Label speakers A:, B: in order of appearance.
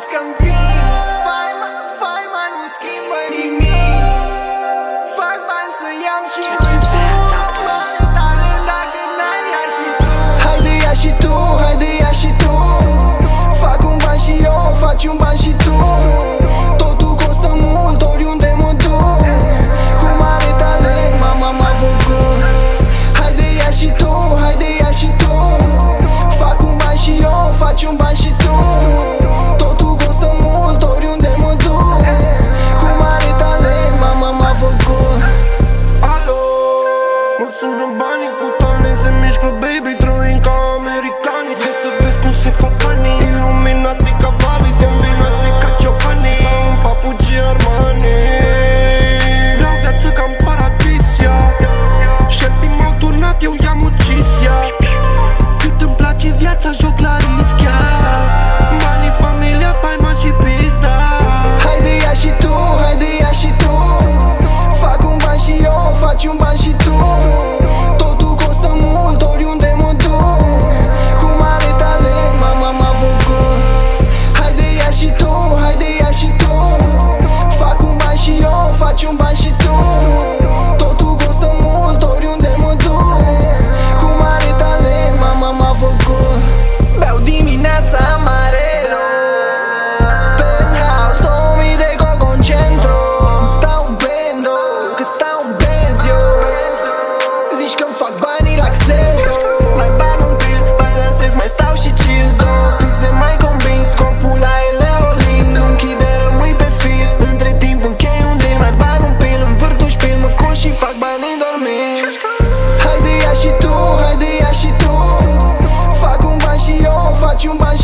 A: că-mi vin. Faima nu schimbă nimic. Fac bani să i-am și nu-i pun talent dacă n-ai ia și tu. Haide ia și tu, haide ia și tu. Fac un ban și eu, faci un ban și tu. Totul costă mult oriunde mă duc. Cu mare talent mama m-a făcut. Haide ia și tu, haide ia și tu. Fac un ban și eu, faci un ban și tu. Totul costă mult oriunde mă duc. Cu mare talent mama m-a făcut.
B: Alo, mă sună banii cu talent, se mișcă baby, trăim ca americani. Hai să vezi cum se fac banii, iluminati ca Vali, combinații ca Giovanni. Stau în papucii Armani. Vreau viață ca în paradis, ia. Șerpii m-au turnat, eu i-am ucis, ia. Cât îmi place viața, joc la risc, ia. Banii, familia, faima și pizda.
A: Haide ia și tu, haide ia și tu. Fac un ban și eu, faci un ban și tu. Totul costă mult oriunde mă duc. Cu mare talent mama m-a făcut. Haide ia și tu, haide ia și tu. Fac un ban și eu, faci un ban și tu. Totul costă mult oriunde mă duc. Cu mare talent mama m-a făcut. Beau dimineața amarelo, penthouse, 2000 de coco în centru. Stau în bendo, că stau în benz eu. Zici că-mi fac banii la Xero. Mai bag un pil, mai dansez, mai stau și chill. Două piste mai combin, scopul la eleolin. Închide, rămâi pe fir, între timp închei un deal. Mai bag un pil, învârt un șpil, mă culc și fac banii dormind. Haide ia și tu, haide ia și tu. Fac un ban și eu, faci un ban și